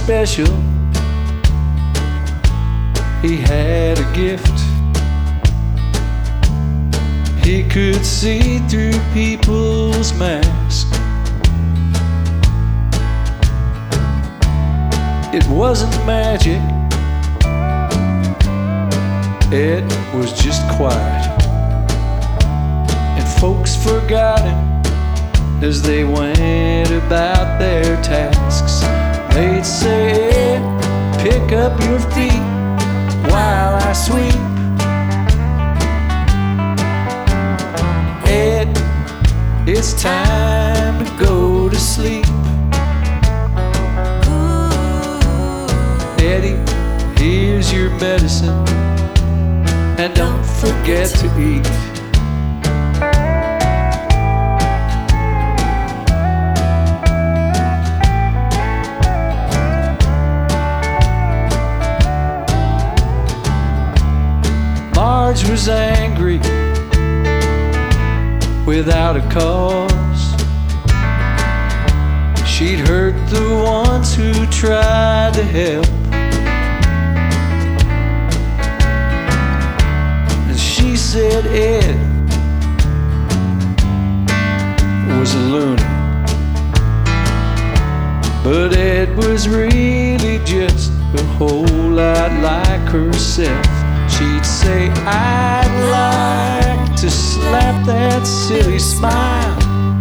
special. He had a gift. He could see through people's masks. It wasn't magic, it was just quiet. And folks forgot him as they went about their tasks. They'd say, Ed, pick up your feet while I sweep. Ed, it's time to go to sleep. Eddie, here's your medicine, and don't forget to eat. Marge was angry without a cause. She'd hurt the ones who tried to help. And she said Ed was a loony. But Ed was really just a whole lot like herself. She'd say, I'd like to slap that silly smile.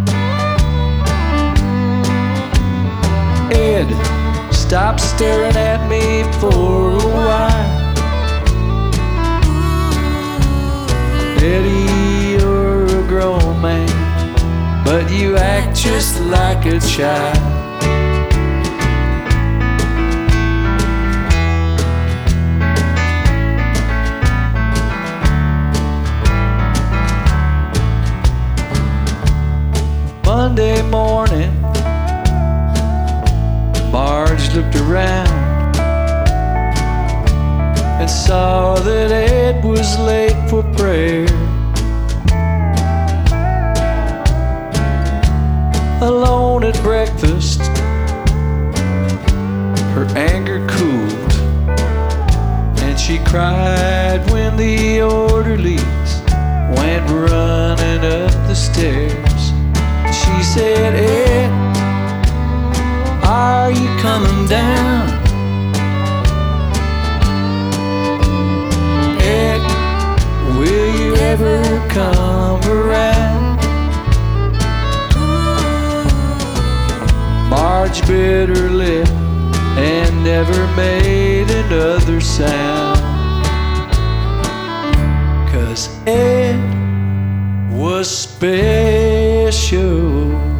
Ed, stop staring at me for a while. Eddie, you're a grown man, but you act just like a child. Monday morning, Marge looked around and saw that Ed was late for prayer. Alone at breakfast, her anger cooled, and she cried when the orderlies went running up the stairs. She said, Ed, are you coming down? Ed, will you ever come around? Marge bit her lip and never made another sound. 'Cause Ed was special.